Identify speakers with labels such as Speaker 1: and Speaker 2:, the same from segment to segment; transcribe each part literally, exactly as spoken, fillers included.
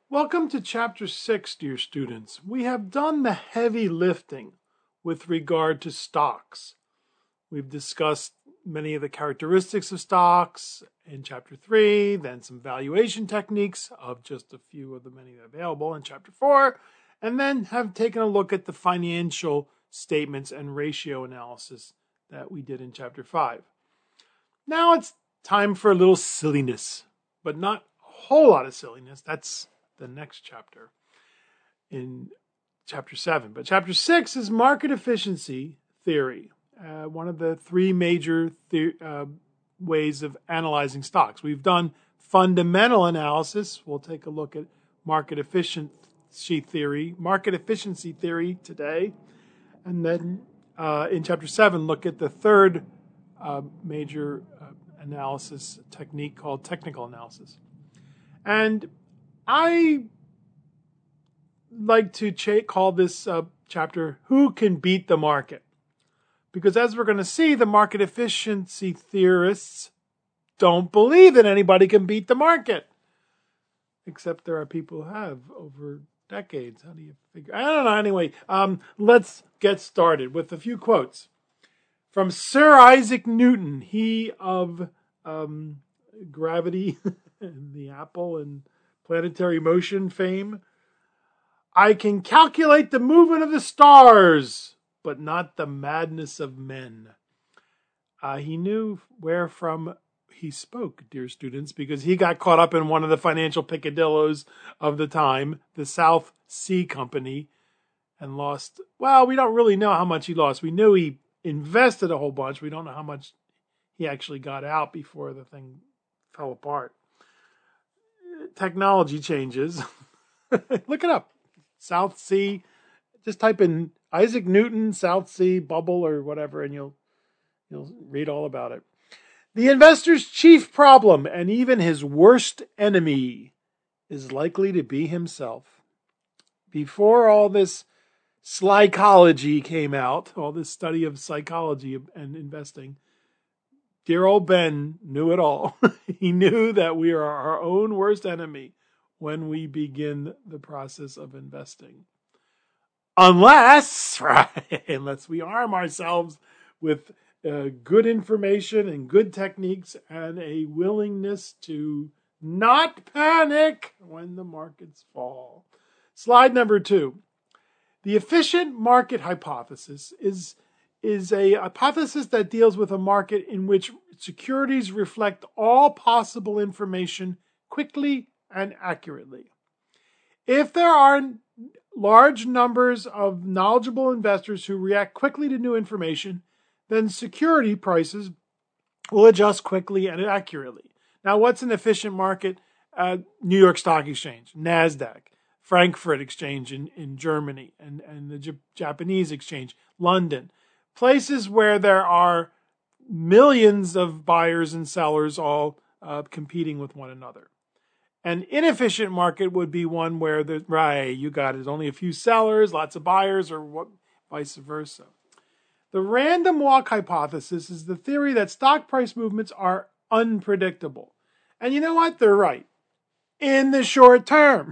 Speaker 1: Welcome to Chapter six, dear students. We have done the heavy lifting with regard to stocks. We've discussed many of the characteristics of stocks in Chapter three, then some valuation techniques of just a few of the many available in Chapter four, and then have taken a look at the financial statements and ratio analysis that we did in Chapter five. Now it's time for a little silliness, but not a whole lot of silliness. That's the next chapter in chapter seven. But chapter six is market efficiency theory, uh, one of the three major the- uh, ways of analyzing stocks. We've done fundamental analysis. We'll take a look at market efficiency theory, market efficiency theory today, and then uh, in chapter seven, look at the third uh, major uh, analysis technique called technical analysis. And I like to ch- call this uh, chapter, Who Can Beat the Market? Because as we're going to see, the market efficiency theorists don't believe that anybody can beat the market. Except there are people who have over decades. How do you figure? I don't know. Anyway, um, let's get started with a few quotes. From Sir Isaac Newton, he of um, gravity and the apple and planetary motion fame. I can calculate the movement of the stars, but not the madness of men. Uh, he knew where from he spoke, dear students, because he got caught up in one of the financial peccadillos of the time, the South Sea Company, and lost, well, we don't really know how much he lost. We knew he invested a whole bunch. We don't know how much he actually got out before the thing fell apart. Technology changes. Look it up. South Sea. Just type in Isaac Newton, South Sea, bubble, or whatever, and you'll you'll read all about it. The investor's chief problem, and even his worst enemy, is likely to be himself. Before all this psychology came out, all this study of psychology and investing, dear old Ben knew it all. He knew that we are our own worst enemy when we begin the process of investing. Unless, right, unless we arm ourselves with uh, good information and good techniques and a willingness to not panic when the markets fall. Slide number two. The efficient market hypothesis is is a hypothesis that deals with a market in which securities reflect all possible information quickly and accurately. If there are large numbers of knowledgeable investors who react quickly to new information, then security prices will adjust quickly and accurately. Now, what's an efficient market? Uh, New York Stock Exchange, NASDAQ, Frankfurt Exchange in, in Germany, and, and the J- Japanese Exchange, London. Places where there are millions of buyers and sellers all uh, competing with one another. An inefficient market would be one where, the, right, you got it, only a few sellers, lots of buyers, or what, vice versa. The random walk hypothesis is the theory that stock price movements are unpredictable. And you know what? They're right. In the short term.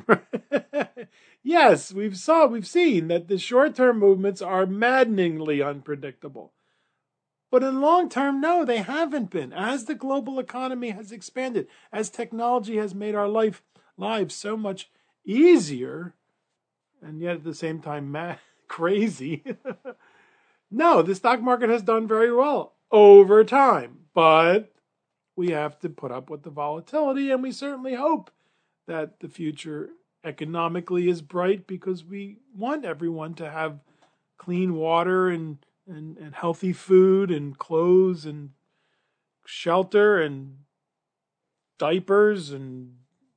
Speaker 1: Yes, we've saw we've seen that the short-term movements are maddeningly unpredictable. But in long term, no, they haven't been. As the global economy has expanded, as technology has made our life lives so much easier, and yet at the same time mad, crazy. No, the stock market has done very well over time, but we have to put up with the volatility, and we certainly hope that the future economically is bright because we want everyone to have clean water and, and, and healthy food and clothes and shelter and diapers and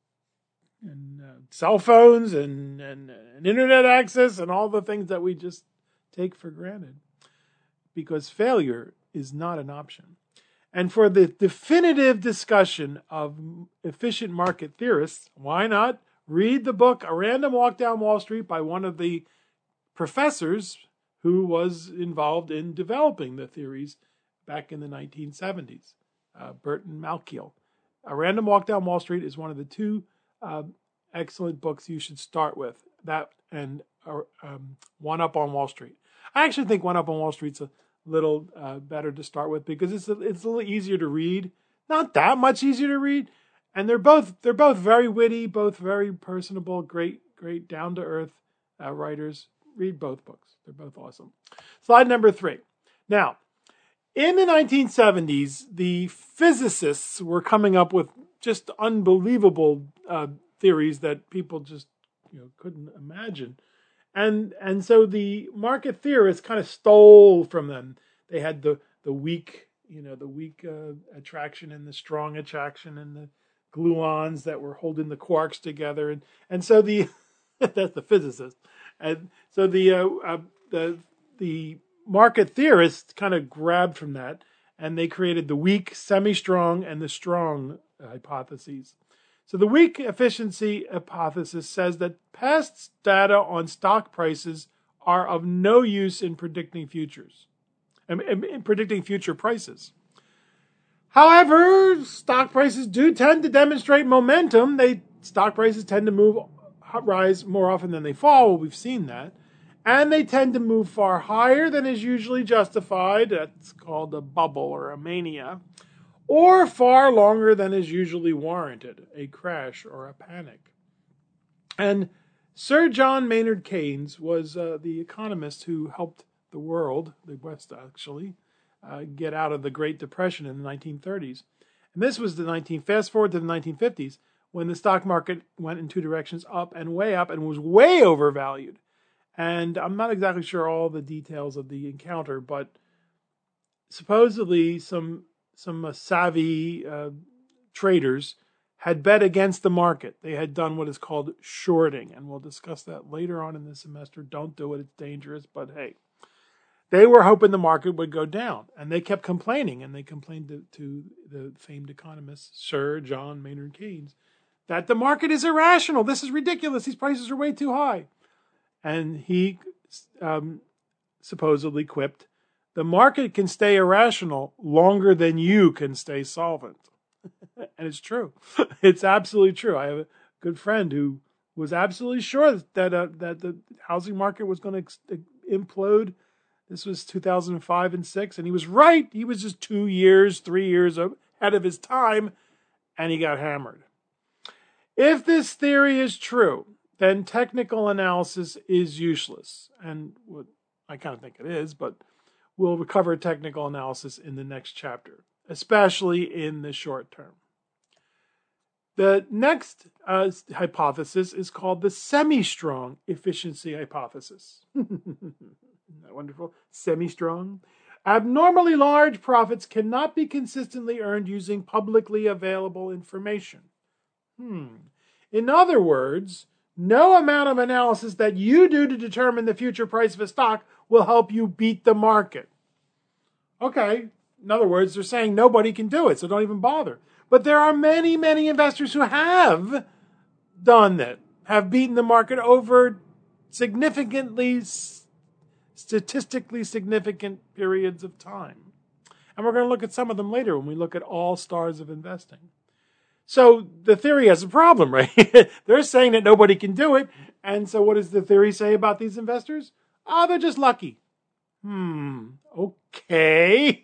Speaker 1: and uh, cell phones and, and, and internet access and all the things that we just take for granted, because failure is not an option. And for the definitive discussion of efficient market theorists, why not read the book A Random Walk Down Wall Street by one of the professors who was involved in developing the theories back in the nineteen seventies, uh, Burton Malkiel. A Random Walk Down Wall Street is one of the two uh, excellent books you should start with. That and uh, um, One Up on Wall Street. I actually think One Up on Wall Street's a little uh, better to start with because it's a, it's a little easier to read. Not that much easier to read, and they're both they're both very witty, both very personable, great great down to earth uh, writers. Read both books; they're both awesome. Slide number three. Now, in the nineteen seventies, the physicists were coming up with just unbelievable uh, theories that people just you know couldn't imagine, and and so the market theorists kind of stole from them. They had the the weak you know the weak uh, attraction and the strong attraction and the gluons that were holding the quarks together, and and so the that's the physicist, and so the uh, uh, the the market theorists kind of grabbed from that, and they created the weak, semi-strong, and the strong hypotheses. So the weak efficiency hypothesis says that past data on stock prices are of no use in predicting futures, in, in predicting future prices. However, stock prices do tend to demonstrate momentum. They stock prices tend to move rise more often than they fall. We've seen that. And they tend to move far higher than is usually justified. That's called a bubble or a mania. Or far longer than is usually warranted, a crash or a panic. And Sir John Maynard Keynes was uh, the economist who helped the world, the West actually, uh, get out of the Great Depression in the nineteen thirties. And this was the nineteen, fast forward to the nineteen fifties, when the stock market went in two directions, up and way up, and was way overvalued. And I'm not exactly sure all the details of the encounter, but supposedly some some uh, savvy uh, traders had bet against the market. They had done what is called shorting, and we'll discuss that later on in the semester. Don't do it; it's dangerous. But hey, they were hoping the market would go down, and they kept complaining, and they complained to, to the famed economist Sir John Maynard Keynes that the market is irrational. This is ridiculous. These prices are way too high. And he um, supposedly quipped, the market can stay irrational longer than you can stay solvent. And it's true. It's absolutely true. I have a good friend who was absolutely sure that uh, that the housing market was going to ex- implode. This was two thousand five and six, and he was right. He was just two years, three years ahead of his time, and he got hammered. If this theory is true, then technical analysis is useless. And what I kind of think it is, but we'll cover technical analysis in the next chapter, especially in the short term. The next uh, hypothesis is called the semi-strong efficiency hypothesis. Isn't that wonderful? Semi-strong. Abnormally large profits cannot be consistently earned using publicly available information. Hmm. In other words, no amount of analysis that you do to determine the future price of a stock will help you beat the market. Okay, in other words, they're saying nobody can do it, so don't even bother. But there are many, many investors who have done that, have beaten the market over significantly, statistically significant periods of time. And we're going to look at some of them later when we look at all stars of investing. So the theory has a problem, right? They're saying that nobody can do it. And so what does the theory say about these investors? Oh, they're just lucky. Hmm. Okay.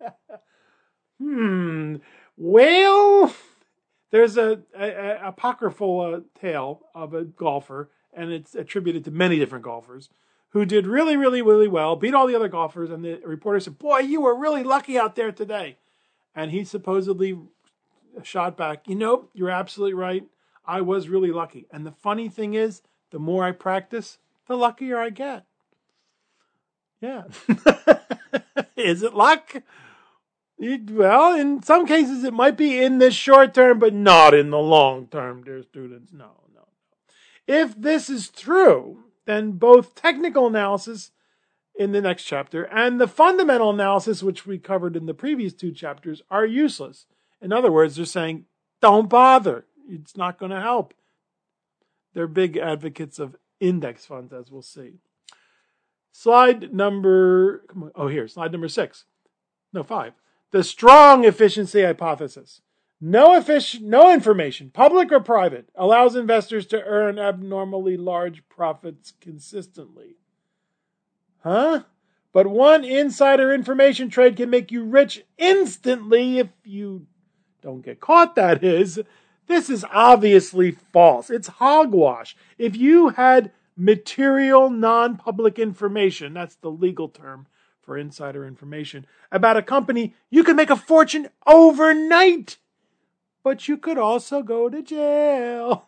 Speaker 1: hmm. Well, there's a, a, a apocryphal uh, tale of a golfer, and it's attributed to many different golfers, who did really, really, really well, beat all the other golfers, and the reporter said, boy, you were really lucky out there today. And he supposedly shot back, you know, you're absolutely right. I was really lucky. And the funny thing is, the more I practice, the luckier I get. Yeah. Is it luck? It, well, in some cases, it might be in the short term, but not in the long term, dear students. No, no, no. If this is true, then both technical analysis in the next chapter and the fundamental analysis, which we covered in the previous two chapters, are useless. In other words, they're saying, don't bother. It's not going to help. They're big advocates of index funds, as we'll see. Slide number, oh, here, slide number six. No, five. The strong efficiency hypothesis. No effic- no information, public or private, allows investors to earn abnormally large profits consistently. Huh? But one insider information trade can make you rich instantly if you don't get caught, that is. This is obviously false. It's hogwash. If you had material non-public information, that's the legal term for insider information, about a company, you could make a fortune overnight. But you could also go to jail.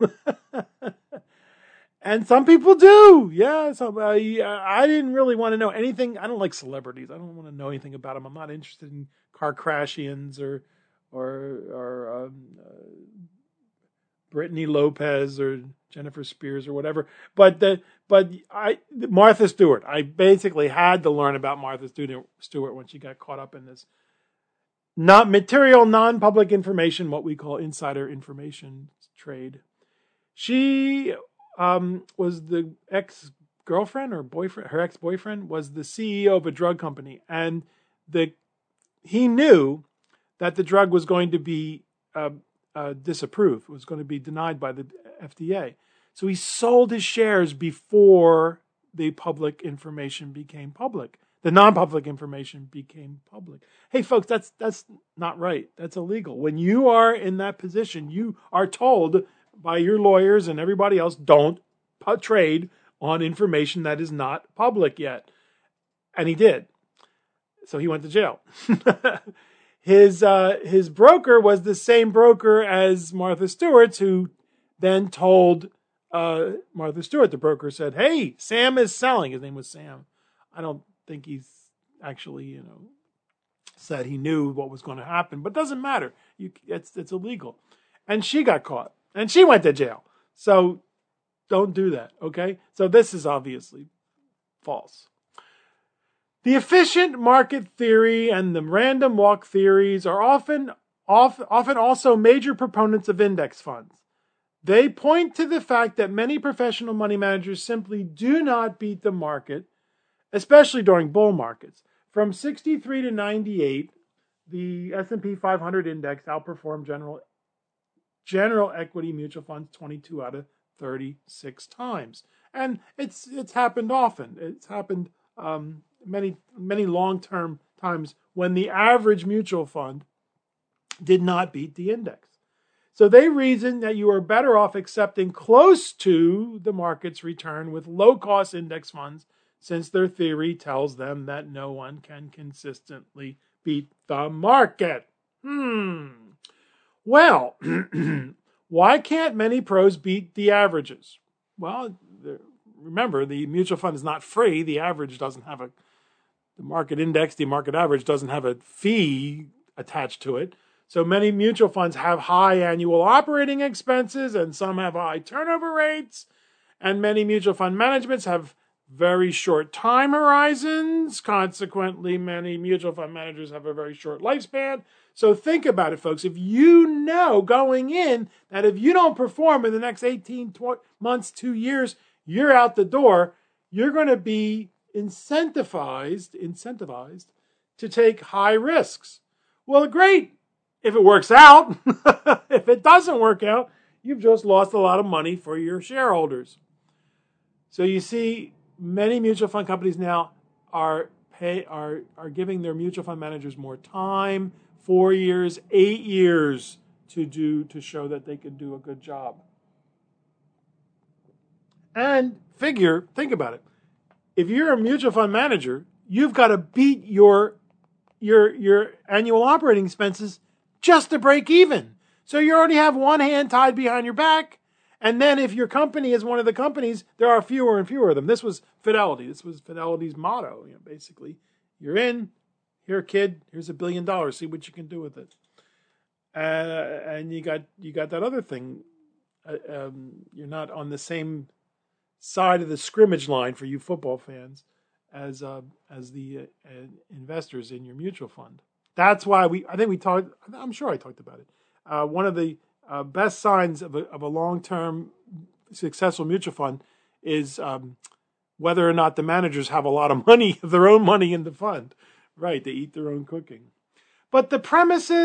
Speaker 1: And some people do. Yeah. So, uh, I didn't really want to know anything. I don't like celebrities. I don't want to know anything about them. I'm not interested in car crashians or, or, or, um, uh, Brittany Lopez or Jennifer Spears or whatever. But the, but I, Martha Stewart, I basically had to learn about Martha Stewart when she got caught up in this. Not material, non-public information, what we call insider information trade. She um, was the ex-girlfriend or boyfriend, her ex-boyfriend was the C E O of a drug company. And the he knew that the drug was going to be uh, uh, disapproved, was going to be denied by the F D A. So he sold his shares before the public information became public. The non-public information became public. Hey, folks, that's that's not right. That's illegal. When you are in that position, you are told by your lawyers and everybody else, don't trade on information that is not public yet. And he did. So he went to jail. his uh, his broker was the same broker as Martha Stewart's, who then told uh, Martha Stewart, the broker said, hey, Sam is selling. His name was Sam. I don't think he's actually, you know, said he knew what was going to happen, but it doesn't matter. You, it's it's illegal. And she got caught, and she went to jail. So don't do that, okay? So this is obviously false. The efficient market theory and the random walk theories are often, often, often also major proponents of index funds. They point to the fact that many professional money managers simply do not beat the market, especially during bull markets. From sixty-three to ninety-eight, the S and P five hundred index outperformed general, general equity mutual funds twenty-two out of thirty-six times. And it's it's happened often. It's happened um, many, many long-term times when the average mutual fund did not beat the index. So they reason that you are better off accepting close to the market's return with low-cost index funds, since their theory tells them that no one can consistently beat the market. Hmm. Well, why can't many pros beat the averages? Well, remember, the mutual fund is not free. The average doesn't have a, the market index, the market average doesn't have a fee attached to it. So many mutual funds have high annual operating expenses, and some have high turnover rates. And many mutual fund managements have very short time horizons. Consequently, many mutual fund managers have a very short lifespan. So think about it, folks. If you know going in that if you don't perform in the next eighteen months, two years, you're out the door, you're going to be incentivized, incentivized to take high risks. Well, great. If it works out. If it doesn't work out, you've just lost a lot of money for your shareholders. So you see, many mutual fund companies now are pay are are giving their mutual fund managers more time, four years, eight years to do to show that they can do a good job. And figure, think about it. If you're a mutual fund manager, you've got to beat your your your annual operating expenses just to break even. So you already have one hand tied behind your back. And then if your company is one of the companies, there are fewer and fewer of them. This was Fidelity. This was Fidelity's motto, you know, basically. You're in. Here, kid, here's a billion dollars. See what you can do with it. Uh, and you got you got that other thing. Uh, um, you're not on the same side of the scrimmage line for you football fans as uh, as the uh, investors in your mutual fund. That's why we, I think we talked, I'm sure I talked about it. Uh, one of the uh, best signs of a, of a long-term successful mutual fund is um, whether or not the managers have a lot of money, their own money in the fund. Right, they eat their own cooking. But the premises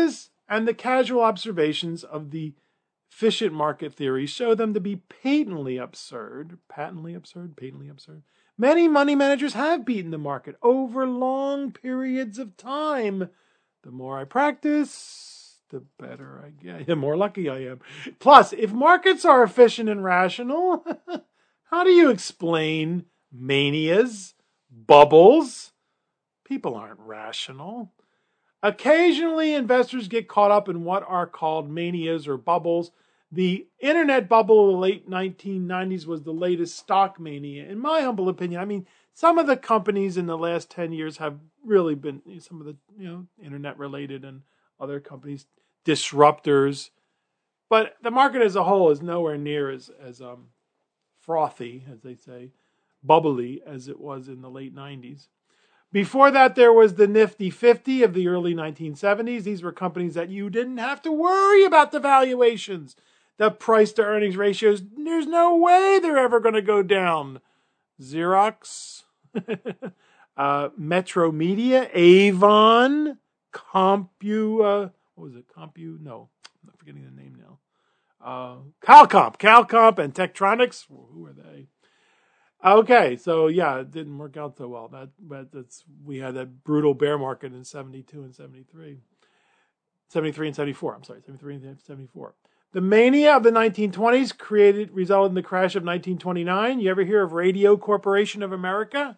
Speaker 1: and the casual observations of the efficient market theory show them to be patently absurd. Patently absurd? Patently absurd? Many money managers have beaten the market over long periods of time. The more I practice, the better I get. The more lucky I am. Plus, if markets are efficient and rational, how do you explain manias, bubbles? People aren't rational. Occasionally, investors get caught up in what are called manias or bubbles. The internet bubble of the late nineteen nineties was the latest stock mania. In my humble opinion, I mean, some of the companies in the last ten years have really been, some of the, you know, internet related and other companies, disruptors. But the market as a whole is nowhere near as, as um, frothy, as they say, bubbly as it was in the late nineties. Before that, there was the Nifty fifty of the early nineteen seventies. These were companies that you didn't have to worry about the valuations. The price to earnings ratios, there's no way they're ever going to go down. Xerox, uh, Metro Media, Avon, Compu, uh, what was it? Compu? No, I'm forgetting the name now. Uh, Calcomp, Calcomp and Tektronix. Who are they? Okay, so yeah, it didn't work out so well. That, but that's we had that brutal bear market in seventy-two and seventy-three. seventy-three and seventy-four, I'm sorry, seventy-three and seventy-four. The mania of the nineteen twenties created resulted in the crash of nineteen twenty-nine. You ever hear of Radio Corporation of America?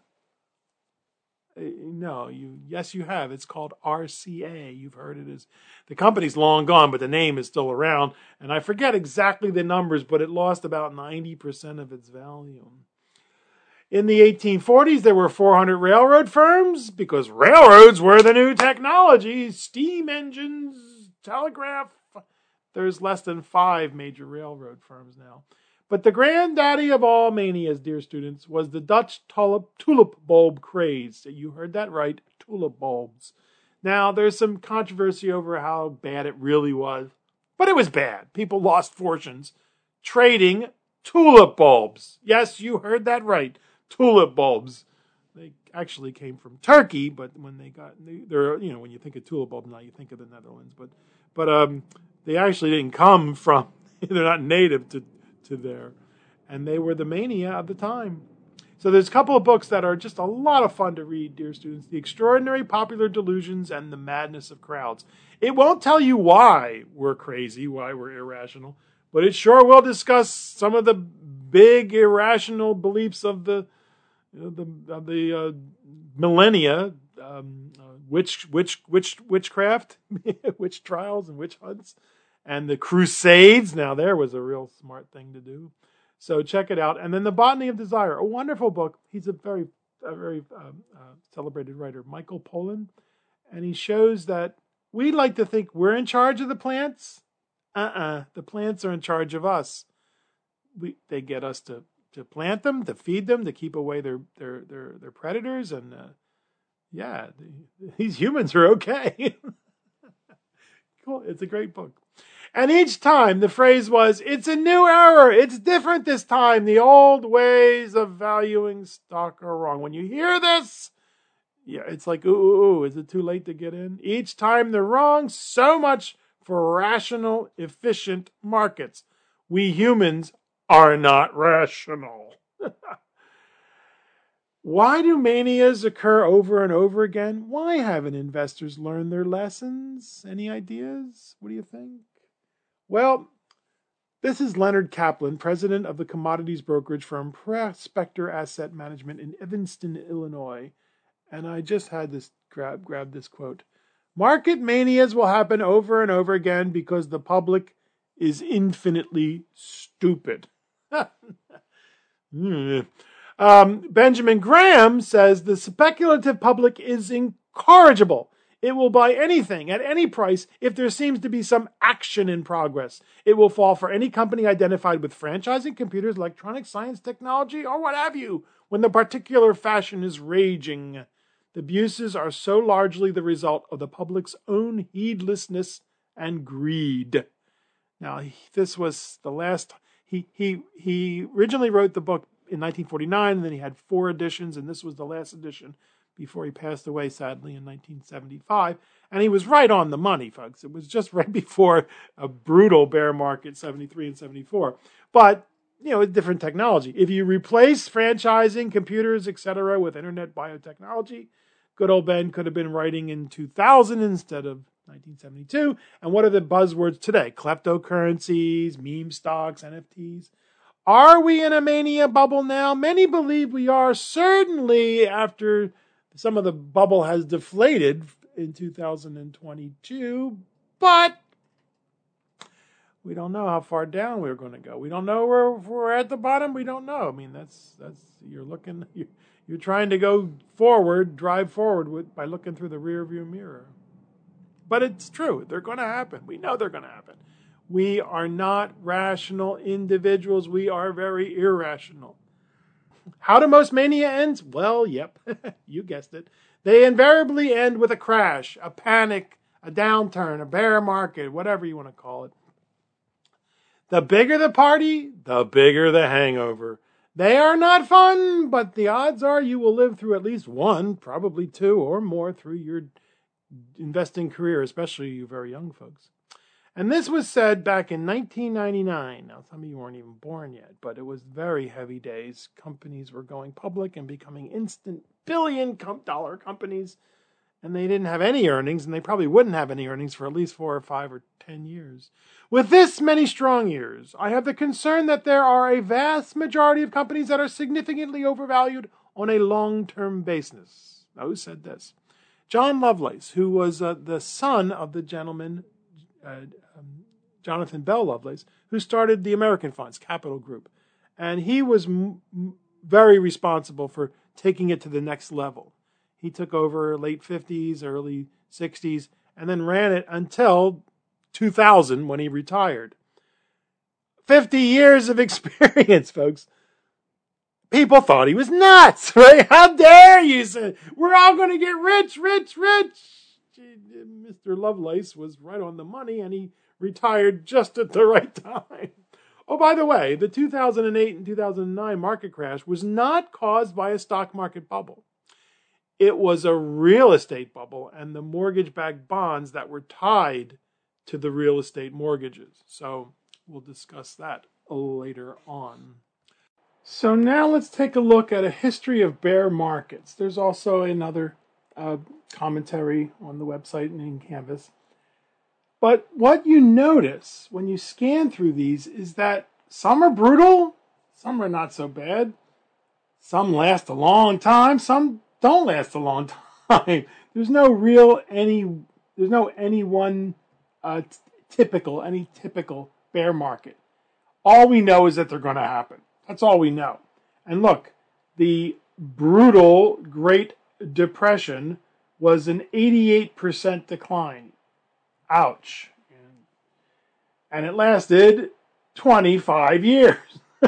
Speaker 1: Uh, no, you yes you have. It's called R C A. You've heard it as the company's long gone, but the name is still around. And I forget exactly the numbers, but it lost about ninety percent of its value. In the eighteen forties, there were four hundred railroad firms because railroads were the new technology. Steam engines, telegraph. There's less than five major railroad firms now. But the granddaddy of all manias, dear students, was the Dutch tulip, tulip bulb craze. You heard that right, tulip bulbs. Now, there's some controversy over how bad it really was, but it was bad. People lost fortunes trading tulip bulbs. Yes, you heard that right. Tulip bulbs. They actually came from Turkey, but when they got, they're, you know, when you think of tulip bulbs now, you think of the Netherlands. But, but um, they actually didn't come from. They're not native to to there, and they were the mania of the time. So there's a couple of books that are just a lot of fun to read, dear students: The Extraordinary Popular Delusions and The Madness of Crowds. It won't tell you why we're crazy, why we're irrational, but it sure will discuss some of the big irrational beliefs of the the of the uh, millennia, um, uh, witch, witch, witch, witchcraft, witch trials and witch hunts, and the Crusades. Now there was a real smart thing to do. So check it out. And then The Botany of Desire, a wonderful book. He's a very, a very um, uh, celebrated writer, Michael Pollan, and he shows that we like to think we're in charge of the plants. Uh-uh, the plants are in charge of us. We they get us to. to plant them, to feed them, to keep away their their their, their predators, and uh, yeah, the, these humans are okay. Cool, it's a great book. And each time the phrase was, "It's a new era. It's different this time. The old ways of valuing stock are wrong." When you hear this, yeah, it's like, ooh, ooh, ooh, is it too late to get in? Each time they're wrong. So much for rational, efficient markets. We humans are not rational. Why do manias occur over and over again? Why haven't investors learned their lessons? Any ideas? What do you think? Well, this is Leonard Kaplan, president of the commodities brokerage firm Prospector Asset Management in Evanston, Illinois. And I just had this grab, grab this quote. Market manias will happen over and over again because the public is infinitely stupid. um, Benjamin Graham says the speculative public is incorrigible. It will buy anything at any price if there seems to be some action in progress. It will fall for any company identified with franchising, computers, electronics, science, technology, or what have you, when the particular fashion is raging. The abuses are so largely the result of the public's own heedlessness and greed. Now, this was the last... He he he originally wrote the book in nineteen forty-nine, and then he had four editions, and this was the last edition. before he passed away, sadly, in nineteen seventy-five. And he was right on the money, folks. It was just right before a brutal bear market, seventy-three and seventy-four. But, you know, different technology. If you replace franchising, computers, et cetera, with internet biotechnology, good old Ben could have been writing in two thousand instead of nineteen seventy-two. And what are the buzzwords today? Kleptocurrencies, meme stocks, N F Ts. Are we in a mania bubble now? Many believe we are, certainly after some of the bubble has deflated in two thousand twenty-two, but we don't know how far down we're going to go. We don't know where if we're at the bottom. We don't know. I mean, that's that's you're looking, you're, you're trying to go forward, drive forward with by looking through the rearview mirror. But it's true. They're going to happen. We know they're going to happen. We are not rational individuals. We are very irrational. How do most mania ends? Well, yep, you guessed it. They invariably end with a crash, a panic, a downturn, a bear market, whatever you want to call it. The bigger the party, the bigger the hangover. They are not fun, but the odds are you will live through at least one, probably two or more through your investing career, especially you very young folks. And this was said back in nineteen ninety-nine. Now, some of you weren't even born yet, but it was very heavy days. Companies were going public and becoming instant billion dollar companies, and they didn't have any earnings, and they probably wouldn't have any earnings for at least four or five or ten years. With this many strong years, I have the concern that there are a vast majority of companies that are significantly overvalued on a long-term basis. Now, who said this? John Lovelace, who was uh, the son of the gentleman Uh, um, Jonathan Bell Lovelace, who started the American Funds, Capital Group. And he was m- m- very responsible for taking it to the next level. He took over late fifties, early sixties, and then ran it until two thousand when he retired. fifty years of experience, folks. People thought he was nuts, right? How dare you say, we're all going to get rich, rich, rich. Mister Lovelace was right on the money, and he retired just at the right time. Oh, by the way, the two thousand eight and two thousand nine market crash was not caused by a stock market bubble. It was a real estate bubble and the mortgage-backed bonds that were tied to the real estate mortgages. So we'll discuss that later on. So now let's take a look at a history of bear markets. There's also another uh, commentary on the website and in Canvas. But what you notice when you scan through these is that some are brutal, some are not so bad, some last a long time, some don't last a long time. There's no real any, there's no any one uh, t- typical, any typical bear market. All we know is that they're going to happen. That's all we know. And look, the brutal Great Depression was an eighty-eight percent decline. Ouch. And it lasted twenty-five years.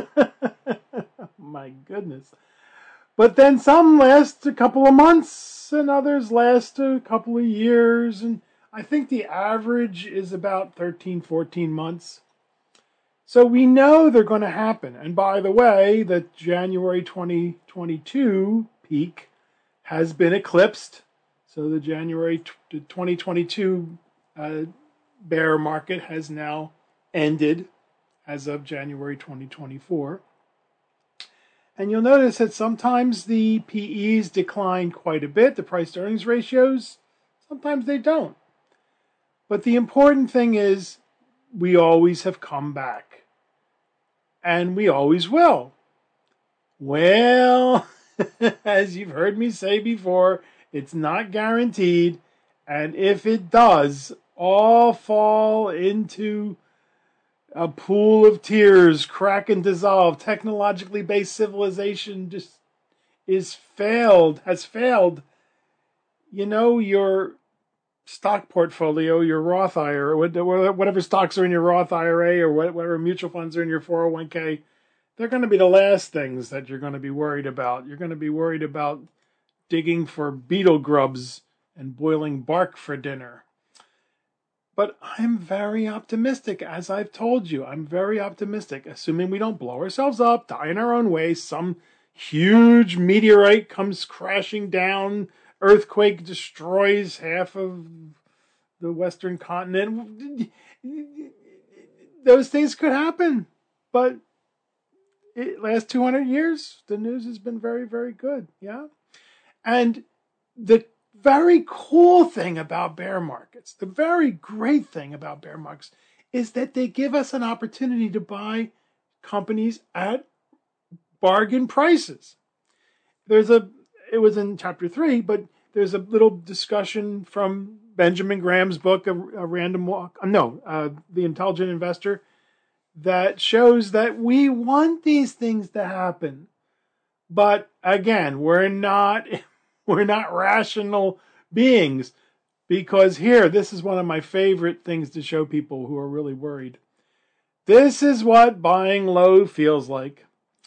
Speaker 1: My goodness. But then some last a couple of months and others last a couple of years. And I think the average is about thirteen, fourteen months. So we know they're going to happen. And by the way, the January twenty twenty-two peak has been eclipsed. So the January twenty twenty-two uh, bear market has now ended as of January twenty twenty-four. And you'll notice that sometimes the P Es decline quite a bit, the price to earnings ratios. Sometimes they don't. But the important thing is we always have come back. And we always will. Well, as you've heard me say before, it's not guaranteed. And if it does all fall into a pool of tears, crack and dissolve, technologically based civilization just is failed, has failed, you know, your stock portfolio, your Roth I R A, whatever stocks are in your Roth I R A or whatever mutual funds are in your four oh one k, they're going to be the last things that you're going to be worried about. You're going to be worried about digging for beetle grubs and boiling bark for dinner. But I'm very optimistic, as I've told you. I'm very optimistic, assuming we don't blow ourselves up, die in our own way, some huge meteorite comes crashing down, earthquake destroys half of the Western continent. Those things could happen, but it last two hundred years, the news has been very, very good. Yeah. And the very cool thing about bear markets, the very great thing about bear markets is that they give us an opportunity to buy companies at bargain prices. There's a, it was in chapter three, but there's a little discussion from Benjamin Graham's book, A, a Random Walk, no, uh, The Intelligent Investor, that shows that we want these things to happen. But again, we're not, we're not rational beings, because here, this is one of my favorite things to show people who are really worried. This is what buying low feels like.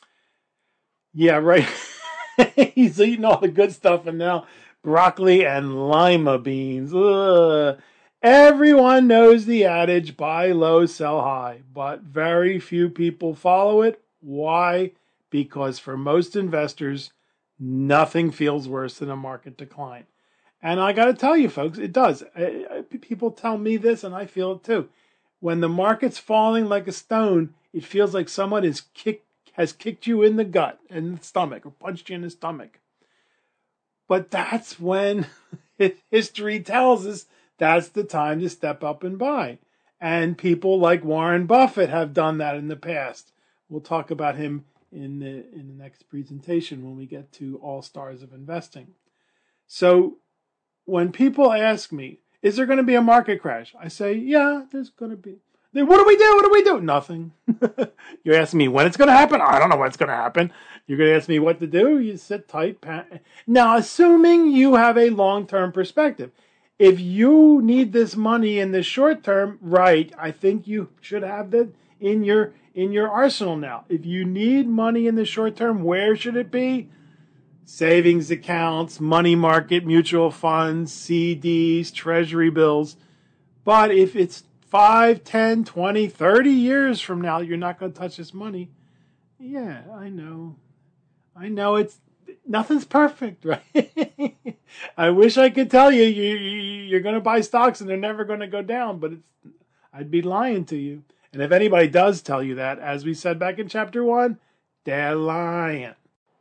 Speaker 1: Yeah, right. He's eating all the good stuff and now broccoli and lima beans. Ugh. Everyone knows the adage, buy low, sell high, but very few people follow it. Why? Because for most investors, nothing feels worse than a market decline. And I got to tell you, folks, it does. I, I, people tell me this, and I feel it too. When the market's falling like a stone, it feels like someone is kicked, has kicked you in the gut, in the stomach, or punched you in the stomach. But that's when history tells us that's the time to step up and buy. And people like Warren Buffett have done that in the past. We'll talk about him in the in the next presentation when we get to All Stars of Investing. So when people ask me, is there going to be a market crash? I say, yeah, there's going to be. Then what do we do? What do we do? Nothing. You're asking me when it's going to happen? I don't know when it's going to happen. You're going to ask me what to do? You sit tight. Now, assuming you have a long-term perspective. If you need this money in the short term, right, I think you should have that in your in your arsenal now. If you need money in the short term, where should it be? Savings accounts, money market, mutual funds, C Ds, treasury bills. But if it's five, ten, twenty, thirty years from now, you're not going to touch this money. Yeah, I know. I know it's nothing's perfect, right? I wish I could tell you, you, you you're going to buy stocks and they're never going to go down, but it's, I'd be lying to you. And if anybody does tell you that, as we said back in chapter one, they're lying.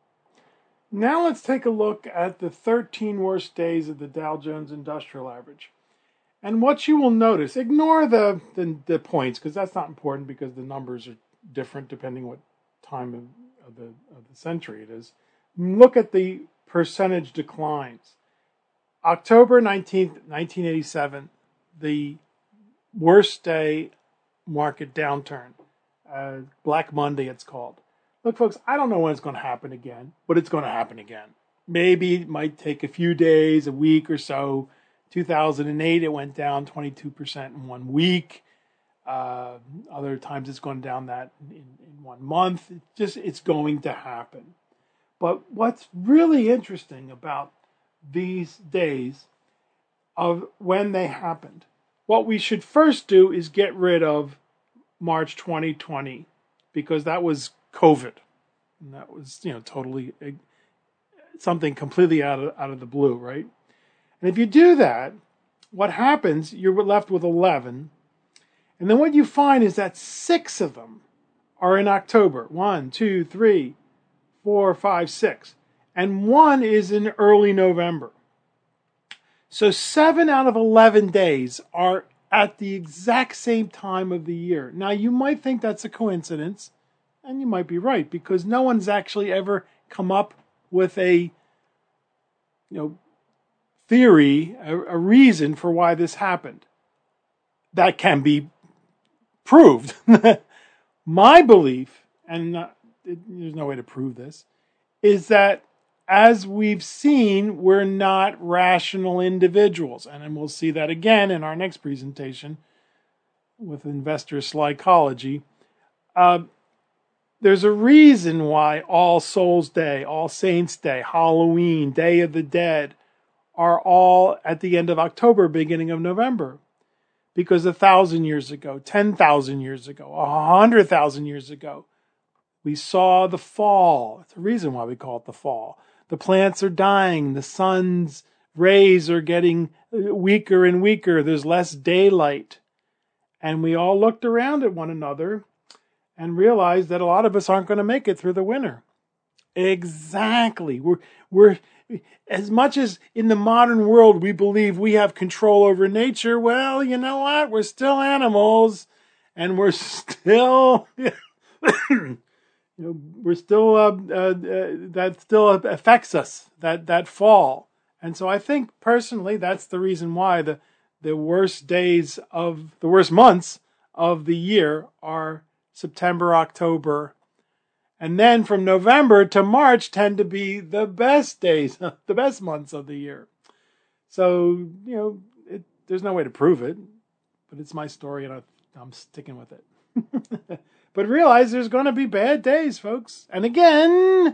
Speaker 1: Now let's take a look at the thirteen worst days of the Dow Jones Industrial Average. And what you will notice, ignore the, the, the points, because that's not important because the numbers are different depending what time of, of, the, of the century it is. Look at the percentage declines. October nineteenth, nineteen eighty-seven, the worst day market downturn. Uh, Black Monday, it's called. Look, folks, I don't know when it's going to happen again, but it's going to happen again. Maybe it might take a few days, a week or so. two thousand eight, it went down twenty-two percent in one week. Uh, other times it's gone down that in, in one month. It just, it's going to happen. But what's really interesting about these days of when they happened, what we should first do is get rid of March twenty twenty, because that was COVID. And that was, you know, totally uh, something completely out of, out of the blue, right? And if you do that, what happens, you're left with eleven. And then what you find is that six of them are in October. One, two, three, four, five, six. And one is in early November. So seven out of eleven days are at the exact same time of the year. Now, you might think that's a coincidence, and you might be right, because no one's actually ever come up with a, you know, theory, a, a reason for why this happened that can be proved. My belief, and uh, it, there's no way to prove this, is that as we've seen, we're not rational individuals. And then we'll see that again in our next presentation with investor psychology. Uh, there's a reason why All Souls Day, All Saints Day, Halloween, Day of the Dead are all at the end of October, beginning of November. Because a thousand years ago, ten thousand years ago, a hundred thousand years ago, We saw the fall. That's the reason why we call it the fall. The plants are dying. The sun's rays are getting weaker and weaker. There's less daylight. And we all looked around at one another and realized that a lot of us aren't going to make it through the winter. Exactly. We're, we're, as much as in the modern world we believe we have control over nature, well, you know what? We're still animals, and we're still, you know, we're still, uh, uh, uh, that still affects us, that, that fall. And so I think personally that's the reason why the, the worst days of, the worst months of the year are September, October, and then from November to March tend to be the best days, the best months of the year. So, you know, it, there's no way to prove it, but it's my story and I, I'm sticking with it. But realize there's going to be bad days, folks. And again,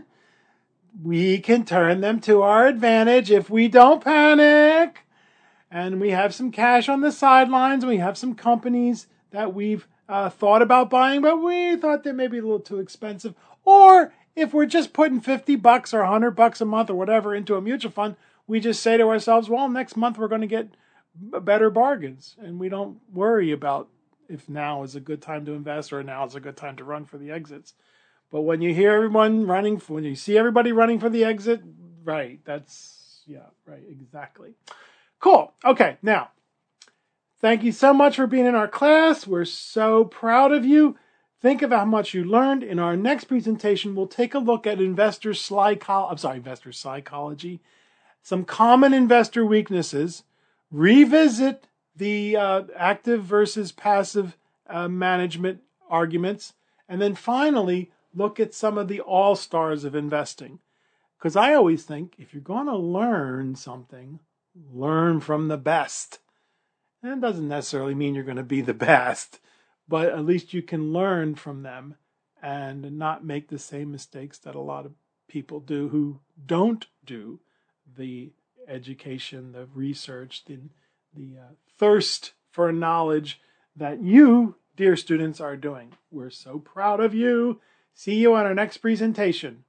Speaker 1: we can turn them to our advantage if we don't panic. And we have some cash on the sidelines. We have some companies that we've uh, thought about buying, but we thought they may be a little too expensive. Or if we're just putting fifty bucks or one hundred bucks a month or whatever into a mutual fund, we just say to ourselves, well, next month we're going to get better bargains. And we don't worry about if now is a good time to invest or now is a good time to run for the exits. But when you hear everyone running, for, when you see everybody running for the exit, right, that's, yeah, right, exactly. Cool. Okay, now, thank you so much for being in our class. We're so proud of you. Think of how much you learned. In our next presentation, we'll take a look at investor psychology. I'm sorry, investor psychology. Some common investor weaknesses. Revisit the uh, active versus passive uh, management arguments. And then finally, look at some of the all-stars of investing. Because I always think if you're going to learn something, learn from the best. And it doesn't necessarily mean you're going to be the best, but at least you can learn from them and not make the same mistakes that a lot of people do who don't do the education, the research, the, the uh, thirst for knowledge that you, dear students, are doing. We're so proud of you. See you on our next presentation.